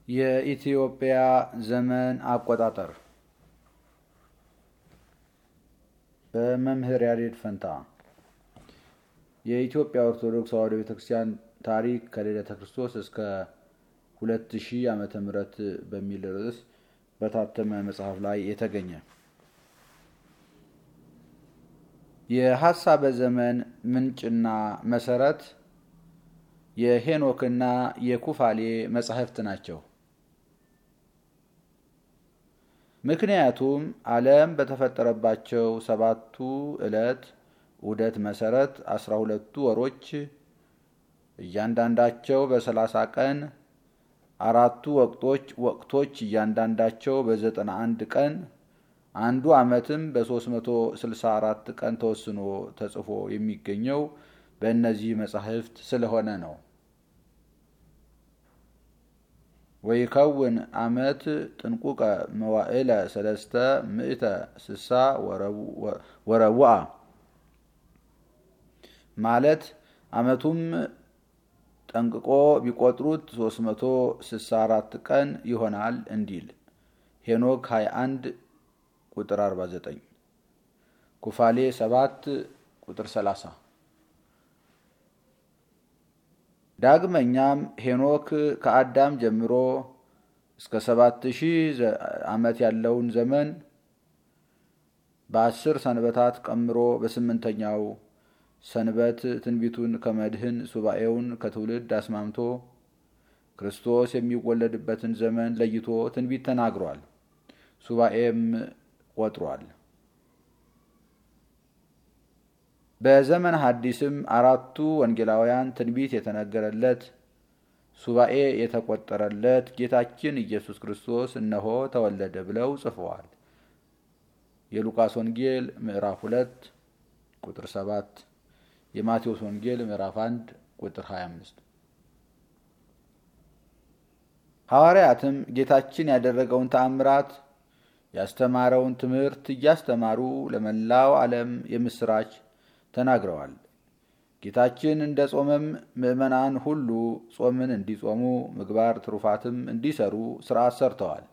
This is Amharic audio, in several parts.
የኢትዮጵያ ዘመን አቆጣጠር በመምህር ያሬድ ፈንታ። የኢትዮጵያ ኦርቶዶክስ ተዋሕዶ ቤተክርስቲያን ታሪክ ከልደተ ክርስቶስ እስከ 2000 ዓመተ ምህረት በሚል ርዕስ በታተመ መጽሐፍ ላይ የተገኘ የሐሳበ ዘመን ምንጭና መሰረት የሄኖክና የኩፋሌ መጻሕፍት ናቸው። ምክንያቱም ዓለም በተፈጠረባቸው 7ቱ ዕለት ዑደት መሰረት 12ቱ ወሮች እያንዳንዳቸው በ30 ቀን፣ 4ቱ ወቅቶች እያንዳንዳቸው በ91 ቀን፣ አንዱ ዓመትም በ364 ቀን ተወስኖ ተጽፎ የሚገኘው በእነዚህ መጻሕፍት ስለሆነ ነው። ወይከውን ዓመት ጥንቁቀ መዋዕለ 360 ወረቡዓ ማለት ዓመቱም ጠንቅቆ ቢቆጥሩት 364 ቀን ይሆናል እንዲል ሄኖክ 21 ቁጥር 49፣ ኩፋሌ 7 ቁጥር 30። ዳግመኛም ሄኖክ ከአዳም ጀምሮ እስከ 7000 ዓመት ያለውን ዘመን በ10 ሰንበታት ቀምሮ በ8ኛው ሰንበት ትንቢቱን ከመድህን ሱባኤውን ከትውልድ አስማምቶ ክርስቶስ የሚወለድበትን ዘመን ለይቶ ትንቢት ተናግሯል። ሱባኤም ቆጥሯል። በዘመነ ሐዲስም 4ቱ ወንጌላውያን ትንቢት የተነገረለት ሱባኤ የተቆጠረለት ጌታችን ኢየሱስ ክርስቶስ እነሆ ተወለደ ብለው ጽፈዋል። የሉቃስ ወንጌል ምዕራፍ 2 ቁጥር 7፣ የማቴዎስ ወንጌል ምዕራፍ 1 ቁጥር 25። ሐዋርያትም ጌታችን ያደረገውን ተአምራት ያስተማረውን ትምህርት እያስተማሩ ለመላው ዓለም የምስራች ተናግረዋል። ጌታችን እንደ ጾመም ምዕመናን ሁሉ ጾምን እንዲጾሙ ምግባር ትሩፋትም እንዲሰሩ ሥርዓት ሰርተዋል።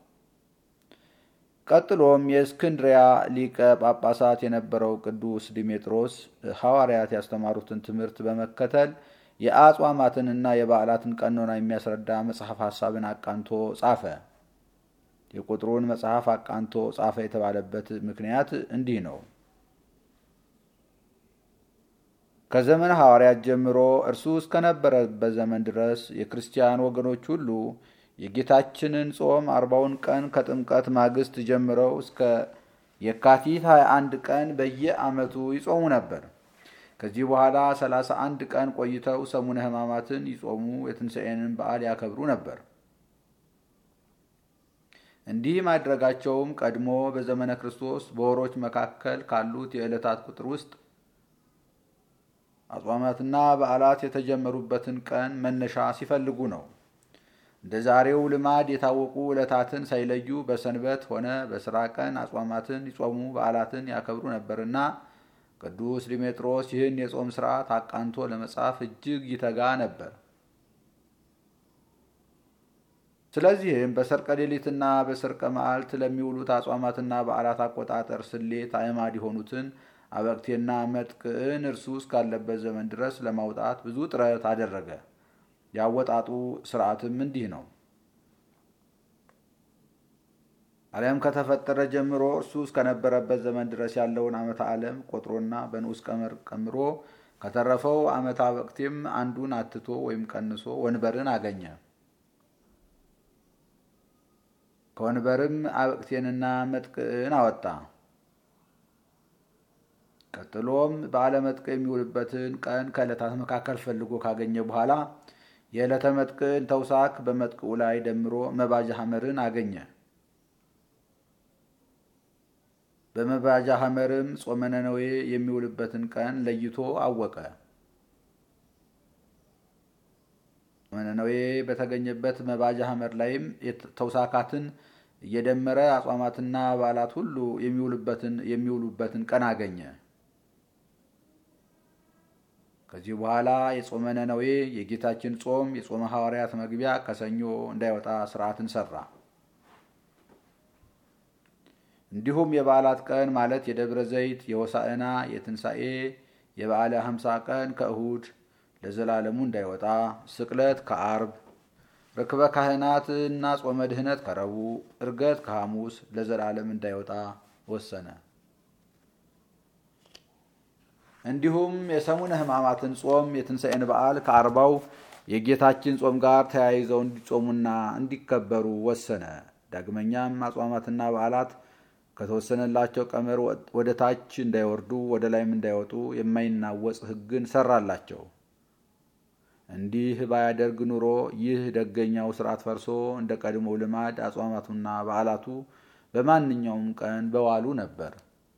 ቀጥሎም የእስክንድርያ ሊቀ ጳጳሳት የነበረው ቅዱስ ዲሜጥሮስ ሐዋርያት ያስተማሩትን ትምህርት በመከተል የአጽዋማትንና የበዓላትን ቀኖና የሚያስረዳ መጽሐፍ ሐሳብን አቃንቶ ጻፈ። የቁጥሩን መጽሐፍ አቃንቶ ጻፈ የተባለበት ምክንያት እንዲህ ነው። ከዘመነ ሐዋርያት ጀምሮ እርሱ እስከነበረበት ዘመን ድረስ የክርስቲያን ወገኖች ሁሉ የጌታችንን ጾም 40ውን ቀን ከጥምቀት ማግስት ጀምረው እስከ የካቲት 21 ቀን በየዓመቱ ይጾሙ ነበር። ከዚህ በኋላ 31 ቀን ቆይተው ሰሙነ ሕማማትን ይጾሙ፣ የትንሣኤንን በዓል ያከብሩ ነበር። እንዲህ ማድረጋቸውም ቀድሞ በዘመነ ክርስቶስ በወሮች መካከል ካሉት የዕለታት ቁጥር ውስጥ አጽዋማትና በዓላት የተጀመሩበትን ቀን መነሻ ሲፈልጉ ነው። እንደ ዛሬው ልማድ የታወቁ ዕለታትን ሳይለዩ በሰንበት ሆነ በሥራ ቀን አጽዋማትን ይጾሙ፣ በዓላትን ያከብሩ ነበርና ቅዱስ ዲሜጥሮስ ይህን የጾም ሥርዓት አቃንቶ ለመጻፍ እጅግ ይተጋ ነበር። ስለዚህም በሰርቀ ሌሊትና በሰርቀ መዓልት ለሚውሉት አጽዋማትና በዓላት አቆጣጠር ስሌት አዕማድ የሆኑትን አበቅቴና መጥቅዕን እርሱ እስካለበት ዘመን ድረስ ለማውጣት ብዙ ጥረት አደረገ። ያወጣጡ ሥርዓትም እንዲህ ነው። ዓለም ከተፈጠረ ጀምሮ እርሱ እስከነበረበት ዘመን ድረስ ያለውን ዓመተ ዓለም ቆጥሮና በንዑስ ቀመር ቀምሮ ከተረፈው ዓመተ አበቅቴም አንዱን አትቶ ወይም ቀንሶ ወንበርን አገኘ። ከወንበርም አበቅቴንና መጥቅዕን አወጣ። ቀጥሎም በዓለ መጥቅዕ የሚውልበትን ቀን ከዕለታት መካከል ፈልጎ ካገኘ በኋላ የዕለተ መጥቅዕን ተውሳክ በመጥቅዑ ላይ ደምሮ መባጃ ሐመርን አገኘ። በመባጃ ሐመርም ጾመ ነነዌ የሚውልበትን ቀን ለይቶ አወቀ። ጾመ ነነዌ በተገኘበት መባጃ ሐመር ላይም ተውሳካትን እየደመረ አጽዋማትና በዓላት ሁሉ የሚውሉበትን ቀን አገኘ። ከዚህ በኋላ የጾመ ነነዌ የጌታችን ጾም የጾመ ሐዋርያት መግቢያ ከሰኞ እንዳይወጣ ስርዓትን ሰራ። እንዲሁም የበዓላት ቀን ማለት የደብረ ዘይት፣ የሆሳዕና፣ የትንሣኤ፣ የበዓለ 50 ቀን ከእሁድ ለዘላለሙ እንዳይወጣ፣ ስቅለት ከአርብ፣ ርክበ ካህናት እና ጾመ ድህነት ከረቡዕ፣ ዕርገት ከሐሙስ ለዘላለም እንዳይወጣ ወሰነ። እንዲሁም የሰሙነ ሕማማትን ጾም የትንሣኤን በዓል ከአርባው የጌታችን ጾም ጋር ተያይዘው እንዲጾሙና እንዲከበሩ ወሰነ። ዳግመኛም አጽዋማትና በዓላት ከተወሰነላቸው ቀመር ወደ ታች እንዳይወርዱ ወደ ላይም እንዳይወጡ የማይናወጽ ሕግን ሰራላቸው። እንዲህ ባያደርግ ኑሮ ይህ ደገኛው ስርዓት ፈርሶ እንደ ቀድሞው ልማድ አጽዋማቱና በዓላቱ በማንኛውም ቀን በዋሉ ነበር።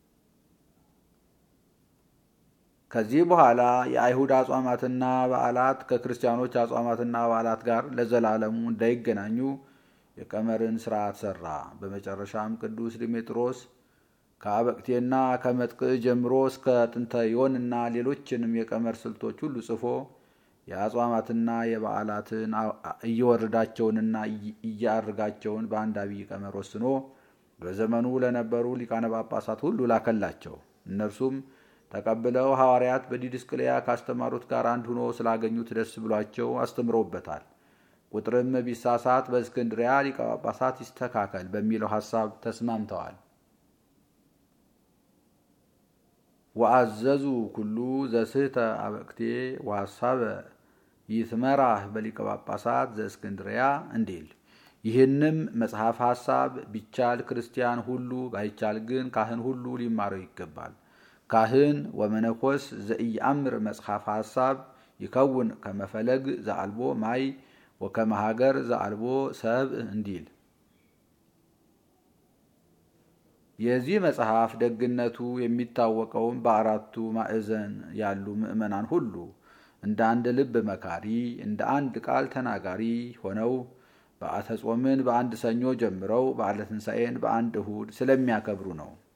ከዚህ በኋላ የአይሁድ አጽዋማትና በዓላት ከክርስቲያኖች አጽዋማትና በዓላት ጋር ለዘላለሙ እንዳይገናኙ የቀመርን ስርዓት ሰራ። በመጨረሻም ቅዱስ ዲሜጥሮስ ከአበቅቴና ከመጥቅዕ ጀምሮ እስከ ጥንተ ዮንና ሌሎችንም የቀመር ስልቶች ሁሉ ጽፎ የአጽዋማትና የበዓላትን እየወረዳቸውንና እያርጋቸውን በአንድ አብይ ቀመር ወስኖ በዘመኑ ለነበሩ ሊቃነ ጳጳሳት ሁሉ ላከላቸው። እነርሱም ተቀብለው ሐዋርያት በዲድስቅልያ ካስተማሩት ጋር አንድ ሆኖ ስላገኙት ደስ ብሏቸው አስተምረውበታል። ቁጥርም ቢሳሳት በእስክንድሪያ ሊቀ ጳጳሳት ይስተካከል በሚለው ሐሳብ ተስማምተዋል። ወአዘዙ ኩሉ ዘስህተ አበቅቴ ወሐሳበ ይትመራህ በሊቀ ጳጳሳት ዘእስክንድሪያ እንዲል። ይህንም መጽሐፍ ሐሳብ ቢቻል ክርስቲያን ሁሉ ባይቻል ግን ካህን ሁሉ ሊማረው ይገባል። ካህን ወመነኮስ ዘኢየአምር መጽሐፍ ሐሳብ ይከውን ከመፈለግ ዘአልቦ ማይ ወከመሃገር ዘአልቦ ሰብእ እንዲል። የዚህ መጽሐፍ ደግነቱ የሚታወቀውም በአራቱ ማዕዘን ያሉ ምእመናን ሁሉ እንደ አንድ ልብ መካሪ፣ እንደ አንድ ቃል ተናጋሪ ሆነው በዓተ ጾምን በአንድ ሰኞ ጀምረው በዓለ ትንሣኤን በአንድ እሁድ ስለሚያከብሩ ነው።